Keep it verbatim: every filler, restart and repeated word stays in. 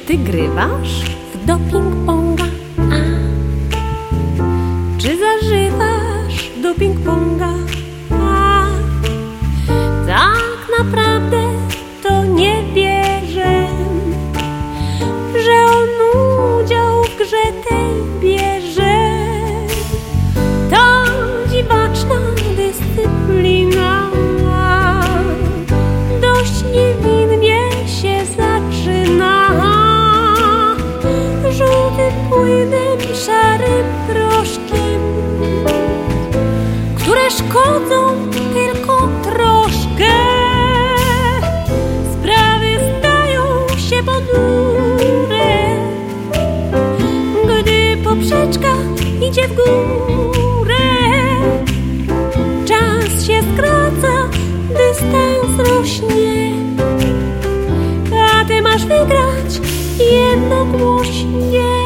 ty grywasz w doping-ponga? A czy zażywasz do ping-ponga? A tak naprawdę to nie wierzę, że on udział w grze tej bierze. To dziwaczna dyscyplina, dość niewinnie się zaczyna. Żółtym płynem, szarym proszkiem, które szkodzą tylko troszkę. Sprawy stają się ponure, gdy poprzeczka idzie w górę. Czas się skraca, dystans rośnie, a ty masz wygrać jednogłośnie.